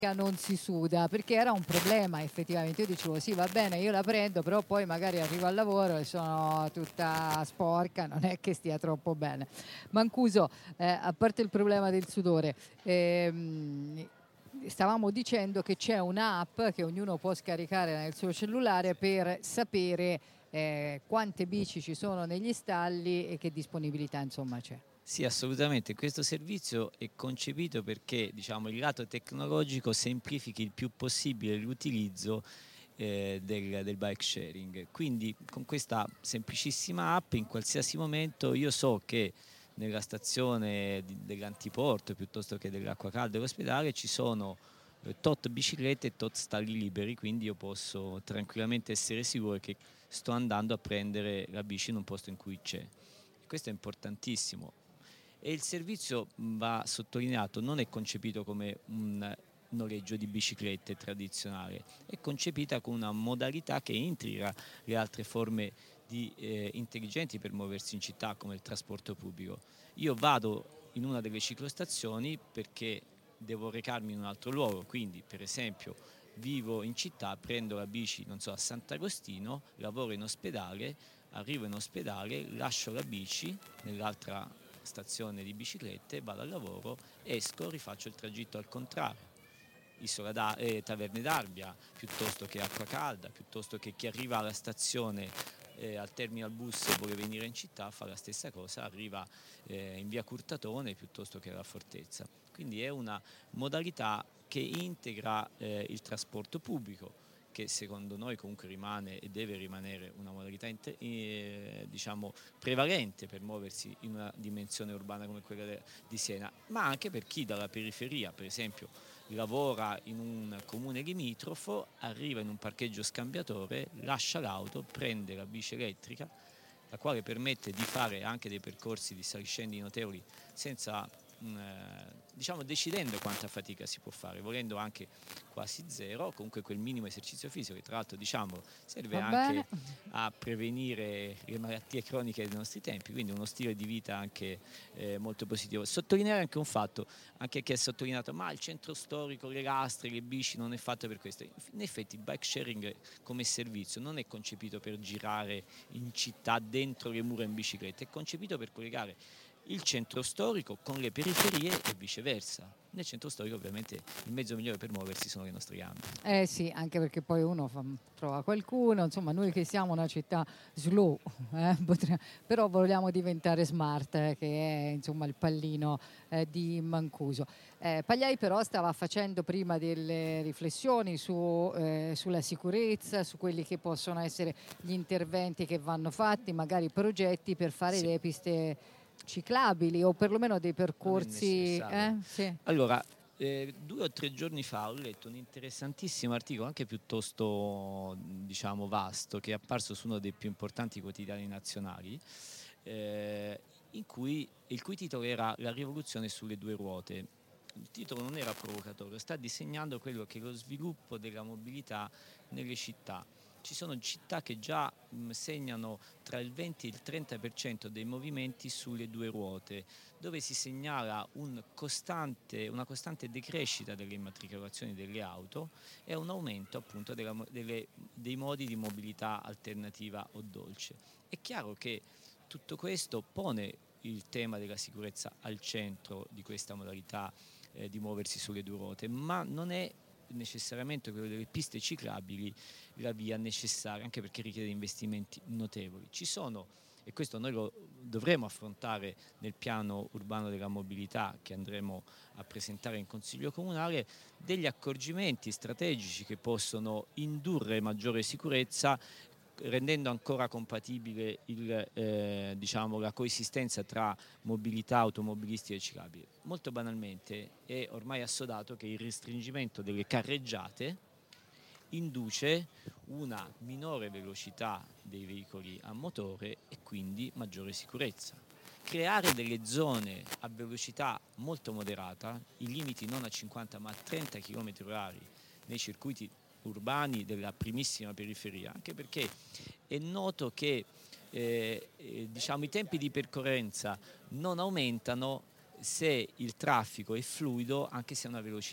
non si suda, perché era un problema effettivamente. Io dicevo sì, va bene, io la prendo, però poi magari arrivo al lavoro e sono tutta sporca, non è che stia troppo bene. Mancuso, a parte il problema del sudore, stavamo dicendo che c'è un'app che ognuno può scaricare nel suo cellulare per sapere quante bici ci sono negli stalli e che disponibilità insomma c'è. Sì, assolutamente. Questo servizio è concepito perché, diciamo, il lato tecnologico semplifichi il più possibile l'utilizzo del bike sharing. Quindi con questa semplicissima app in qualsiasi momento io so che nella stazione dell'antiporto piuttosto che dell'acqua calda dell'ospedale ci sono tot biciclette e tot stalli liberi, quindi io posso tranquillamente essere sicuro che sto andando a prendere la bici in un posto in cui c'è. Questo è importantissimo. E il servizio, va sottolineato, non è concepito come un noleggio di biciclette tradizionale, è concepita con una modalità che integra le altre forme intelligenti per muoversi in città, come il trasporto pubblico. Io vado in una delle ciclostazioni perché devo recarmi in un altro luogo, quindi per esempio vivo in città, prendo la bici, non so, a Sant'Agostino, lavoro in ospedale, arrivo in ospedale, lascio la bici nell'altra stazione di biciclette, vado al lavoro, esco, rifaccio il tragitto al contrario. Taverne d'Arbia, piuttosto che Acqua Calda, piuttosto che chi arriva alla stazione al terminal bus e vuole venire in città fa la stessa cosa, arriva in via Curtatone piuttosto che alla Fortezza. Quindi è una modalità che integra il trasporto pubblico, che secondo noi comunque rimane e deve rimanere una modalità diciamo prevalente per muoversi in una dimensione urbana come quella di Siena, ma anche per chi dalla periferia, per esempio, lavora in un comune limitrofo, arriva in un parcheggio scambiatore, lascia l'auto, prende la bici elettrica, la quale permette di fare anche dei percorsi di saliscendi notevoli senza, diciamo, decidendo quanta fatica si può fare, volendo anche quasi zero, comunque quel minimo esercizio fisico che tra l'altro, diciamo, serve Va anche bene? a prevenire le malattie croniche dei nostri tempi, quindi uno stile di vita anche molto positivo. Sottolineare anche un fatto, anche che è sottolineato, ma il centro storico, le lastre, le bici non è fatto per questo. In effetti il bike sharing come servizio non è concepito per girare in città dentro le mura in bicicletta, è concepito per collegare il centro storico con le periferie e viceversa. Nel centro storico ovviamente il mezzo migliore per muoversi sono le nostre gambe. Eh sì, anche perché poi uno trova qualcuno, insomma noi che siamo una città slow, però vogliamo diventare smart, che è insomma il pallino di Mancuso. Pagliai però stava facendo prima delle riflessioni sulla sicurezza, su quelli che possono essere gli interventi che vanno fatti, magari progetti per fare Sì, delle piste ciclabili o perlomeno dei non è percorsi. necessario. Sì. Allora, 2 o 3 giorni fa ho letto un interessantissimo articolo, anche piuttosto, diciamo, vasto, che è apparso su uno dei più importanti quotidiani nazionali, il cui titolo era La rivoluzione sulle 2 ruote. Il titolo non era provocatorio, sta disegnando quello che è lo sviluppo della mobilità nelle città. Ci sono città che già segnano tra il 20 e il 30% dei movimenti sulle 2 ruote, dove si segnala una costante decrescita delle immatricolazioni delle auto e un aumento appunto dei modi di mobilità alternativa o dolce. È chiaro che tutto questo pone il tema della sicurezza al centro di questa modalità di muoversi sulle 2 ruote, ma non è necessariamente quello delle piste ciclabili la via necessaria, anche perché richiede investimenti notevoli. Ci sono, e questo noi lo dovremo affrontare nel piano urbano della mobilità che andremo a presentare in Consiglio Comunale, degli accorgimenti strategici che possono indurre maggiore sicurezza rendendo ancora compatibile diciamo, la coesistenza tra mobilità automobilistica e ciclabile. Molto banalmente è ormai assodato che il restringimento delle carreggiate induce una minore velocità dei veicoli a motore e quindi maggiore sicurezza. Creare delle zone a velocità molto moderata, i limiti non a 50 ma a 30 km/h nei circuiti urbani della primissima periferia, anche perché è noto che diciamo, i tempi di percorrenza non aumentano se il traffico è fluido, anche se a una velocità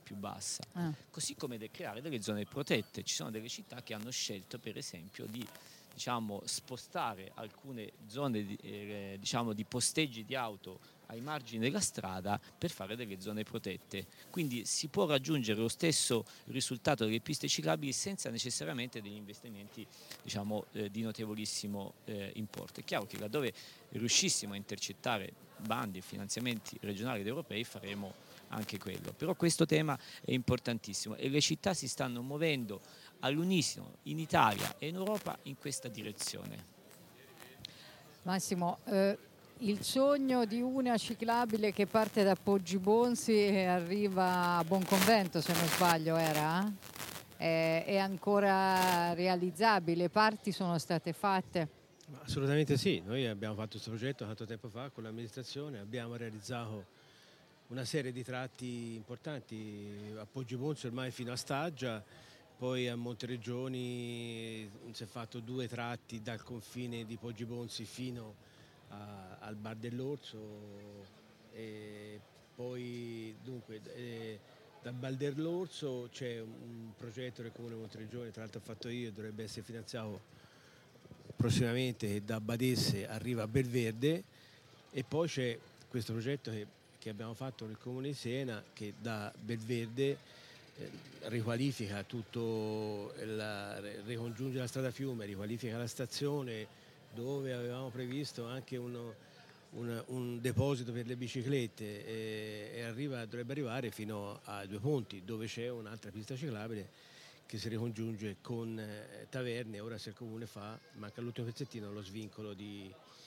più bassa. Ah. Così come creare delle zone protette. Ci sono delle città che hanno scelto per esempio di spostare alcune zone di posteggi di auto ai margini della strada per fare delle zone protette. Quindi si può raggiungere lo stesso risultato delle piste ciclabili senza necessariamente degli investimenti di notevolissimo importo. È chiaro che laddove riuscissimo a intercettare bandi e finanziamenti regionali ed europei faremo anche quello. Però questo tema è importantissimo e le città si stanno muovendo all'unisono in Italia e in Europa in questa direzione. Massimo, il sogno di una ciclabile che parte da Poggibonsi e arriva a Buonconvento, se non sbaglio, era? È ancora realizzabile? Parti sono state fatte? Assolutamente sì, noi abbiamo fatto questo progetto tanto tempo fa con l'amministrazione, abbiamo realizzato una serie di tratti importanti a Poggibonsi ormai fino a Staggia, poi a Montereggioni si è fatto 2 tratti dal confine di Poggibonsi fino al Bar dell'Orso, e poi dunque dal Bar dell'Orso c'è un progetto del Comune di Montereggioni, tra l'altro ho fatto io, dovrebbe essere finanziato prossimamente, che da Badesse arriva a Belverde, e poi c'è questo progetto che abbiamo fatto nel Comune di Siena che da Belverde riqualifica tutto, ricongiunge la strada Fiume, riqualifica la stazione dove avevamo previsto anche un deposito per le biciclette e dovrebbe arrivare fino a Due Ponti, dove c'è un'altra pista ciclabile che si ricongiunge con Taverne. Ora se il comune manca l'ultimo pezzettino, lo svincolo di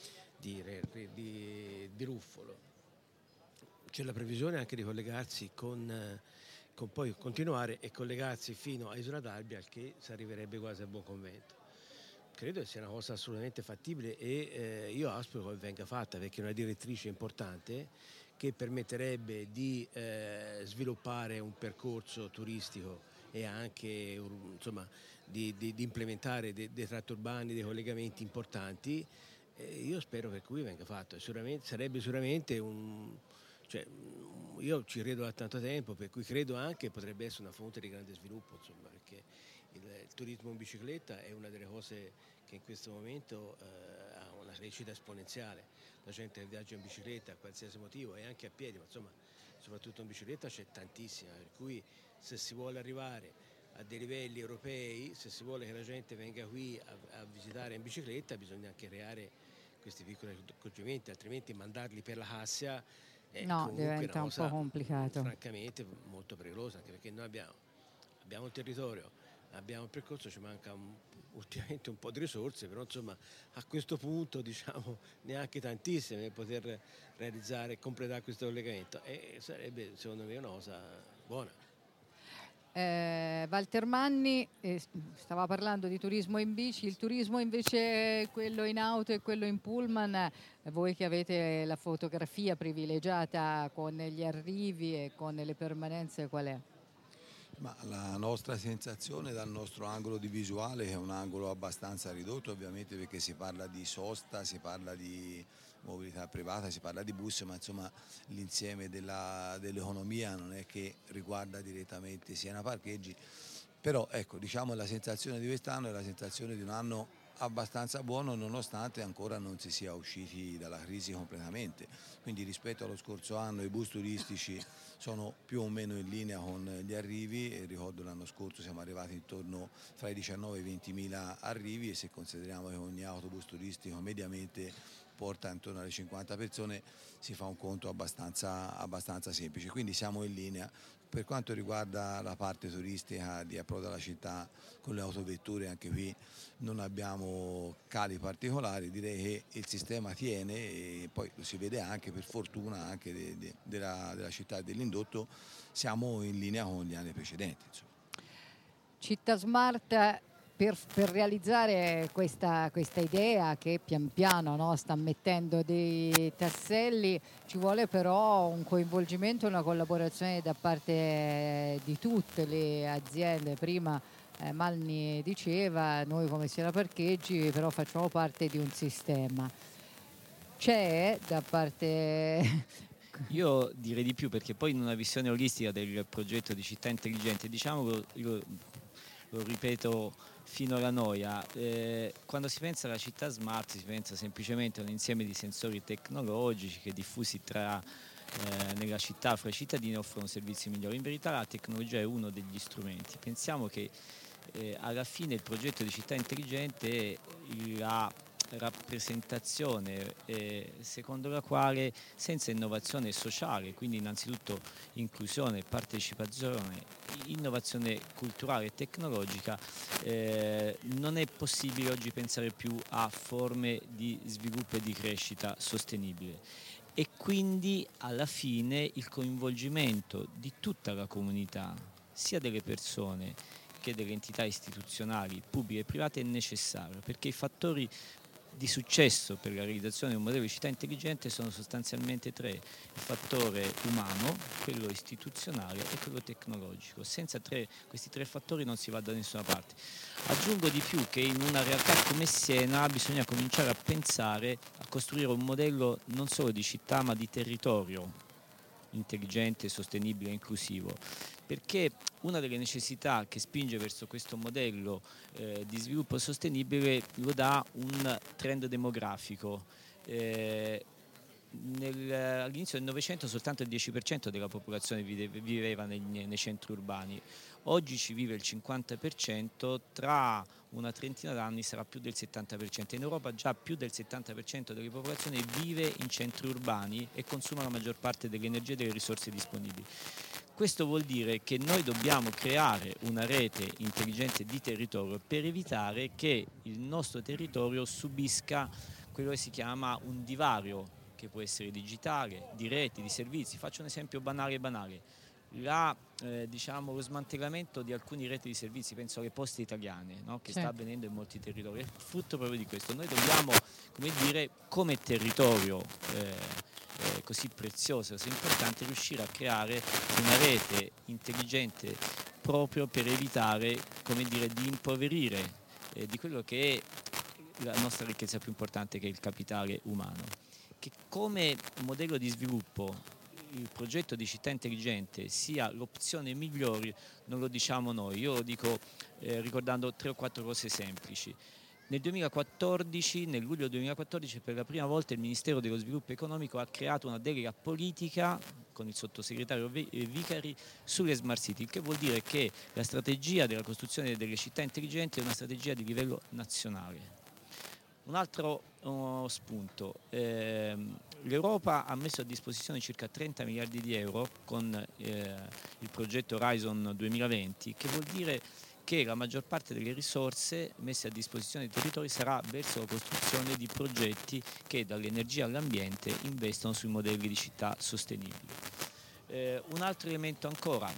Ruffolo. C'è la previsione anche di collegarsi con poi continuare e collegarsi fino a Isola d'Albia, che si arriverebbe quasi a Buonconvento. Credo che sia una cosa assolutamente fattibile e io auspico che venga fatta, perché è una direttrice importante che permetterebbe di sviluppare un percorso turistico e anche di implementare dei tratti urbani, dei collegamenti importanti. Io spero che qui venga fatto, sarebbe sicuramente io ci credo da tanto tempo, per cui credo anche potrebbe essere una fonte di grande sviluppo, perché il turismo in bicicletta è una delle cose che in questo momento ha una crescita esponenziale. La gente che viaggia in bicicletta a qualsiasi motivo e anche a piedi, ma soprattutto in bicicletta c'è tantissima, per cui se si vuole arrivare a dei livelli europei, se si vuole che la gente venga qui a visitare in bicicletta, bisogna anche creare questi piccoli accorgimenti, altrimenti mandarli per la Cassia No, diventa un po' complicato. Francamente molto pericolosa, anche perché noi abbiamo il territorio, abbiamo il percorso, ci manca ultimamente un po' di risorse, però a questo punto neanche tantissime per poter realizzare e completare questo collegamento, e sarebbe secondo me una cosa buona. Walter Manni stava parlando di turismo in bici, il turismo invece quello in auto e quello in pullman, voi che avete la fotografia privilegiata con gli arrivi e con le permanenze, qual è? Ma la nostra sensazione dal nostro angolo di visuale, che è un angolo abbastanza ridotto ovviamente, perché si parla di sosta, si parla di mobilità privata, si parla di bus, ma l'insieme dell'economia non è che riguarda direttamente Siena Parcheggi, però ecco, la sensazione di quest'anno è la sensazione di un anno abbastanza buono, nonostante ancora non si sia usciti dalla crisi completamente. Quindi rispetto allo scorso anno i bus turistici sono più o meno in linea con gli arrivi, e ricordo l'anno scorso siamo arrivati intorno fra i 19 e i 20 mila arrivi, e se consideriamo che ogni autobus turistico mediamente porta intorno alle 50 persone si fa un conto abbastanza semplice, quindi siamo in linea. Per quanto riguarda la parte turistica di approdo alla città con le autovetture, anche qui non abbiamo cali particolari, direi che il sistema tiene, e poi lo si vede anche per fortuna anche della città e dell'indotto, siamo in linea con gli anni precedenti. Città Smart, per realizzare questa idea che pian piano sta mettendo dei tasselli, ci vuole però un coinvolgimento e una collaborazione da parte di tutte le aziende. Prima Manni diceva, noi come Siena Parcheggi però facciamo parte di un sistema. C'è da parte Io direi di più, perché poi in una visione olistica del progetto di città intelligente, diciamo, io lo ripeto fino alla noia, quando si pensa alla città smart si pensa semplicemente a un insieme di sensori tecnologici che diffusi nella città fra i cittadini offrono servizi migliori. In verità la tecnologia è uno degli strumenti. Pensiamo che alla fine il progetto di città intelligente è la rappresentazione secondo la quale senza innovazione sociale, quindi innanzitutto inclusione, partecipazione, innovazione culturale e tecnologica, non è possibile oggi pensare più a forme di sviluppo e di crescita sostenibile. E quindi alla fine il coinvolgimento di tutta la comunità, sia delle persone che delle entità istituzionali pubbliche e private, è necessario, perché i fattori di successo per la realizzazione di un modello di città intelligente sono sostanzialmente tre: il fattore umano, quello istituzionale e quello tecnologico. Senza questi tre fattori non si va da nessuna parte. Aggiungo di più che in una realtà come Siena bisogna cominciare a pensare a costruire un modello non solo di città ma di territorio intelligente, sostenibile e inclusivo, perché una delle necessità che spinge verso questo modello di sviluppo sostenibile lo dà un trend demografico. All'inizio del Novecento soltanto il 10% della popolazione viveva nei centri urbani, oggi ci vive il 50%, tra una trentina d'anni sarà più del 70%. In Europa già più del 70% della popolazione vive in centri urbani e consuma la maggior parte dell'energia e delle risorse disponibili. Questo vuol dire che noi dobbiamo creare una rete intelligente di territorio per evitare che il nostro territorio subisca quello che si chiama un divario, che può essere digitale, di reti, di servizi. Faccio un esempio banale. Lo smantellamento di alcune reti di servizi, penso alle poste italiane, no? Che sta avvenendo in molti territori, è frutto proprio di questo. Noi dobbiamo, come territorio così prezioso, così importante, riuscire a creare una rete intelligente proprio per evitare, di impoverire di quello che è la nostra ricchezza più importante, che è il capitale umano. Che come modello di sviluppo il progetto di città intelligente sia l'opzione migliore non lo diciamo noi, io lo dico ricordando 3 o 4 cose semplici. Nel luglio 2014, per la prima volta il Ministero dello Sviluppo Economico ha creato una delega politica con il sottosegretario Vicari sulle smart city, il che vuol dire che la strategia della costruzione delle città intelligenti è una strategia di livello nazionale. Un altro spunto, l'Europa ha messo a disposizione circa 30 miliardi di euro con il progetto Horizon 2020, che vuol dire che la maggior parte delle risorse messe a disposizione dei territori sarà verso la costruzione di progetti che dall'energia all'ambiente investono sui modelli di città sostenibili. Un altro elemento ancora,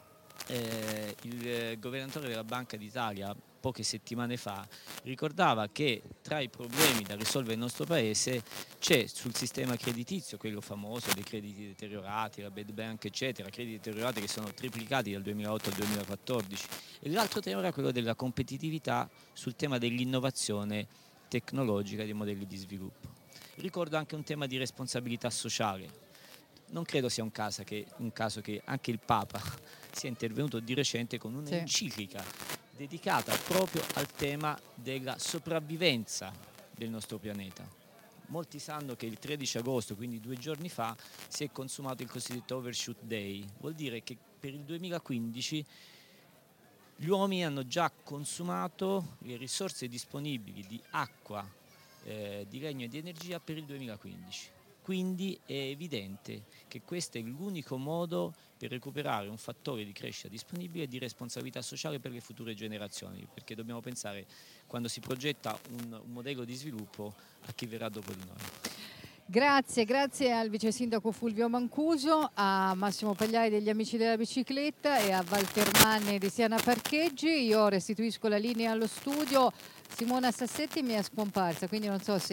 il governatore della Banca d'Italia poche settimane fa ricordava che tra i problemi da risolvere nel nostro paese c'è sul sistema creditizio, quello famoso dei crediti deteriorati, la bad bank eccetera, crediti deteriorati che sono triplicati dal 2008 al 2014, e l'altro tema era quello della competitività sul tema dell'innovazione tecnologica dei modelli di sviluppo. Ricordo anche un tema di responsabilità sociale. Non credo sia un caso che anche il Papa sia intervenuto di recente con un'enciclica dedicata proprio al tema della sopravvivenza del nostro pianeta. Molti sanno che il 13 agosto, quindi 2 giorni fa, si è consumato il cosiddetto Overshoot Day. Vuol dire che per il 2015 gli uomini hanno già consumato le risorse disponibili di acqua, di legno e di energia per il 2015. Quindi è evidente che questo è l'unico modo per recuperare un fattore di crescita disponibile e di responsabilità sociale per le future generazioni, perché dobbiamo pensare, quando si progetta un modello di sviluppo, a chi verrà dopo di noi. Grazie al vice sindaco Fulvio Mancuso, a Massimo Pagliai degli Amici della Bicicletta e a Walter Manni di Siena Parcheggi. Io restituisco la linea allo studio. Simona Sassetti mi è scomparsa, quindi non so se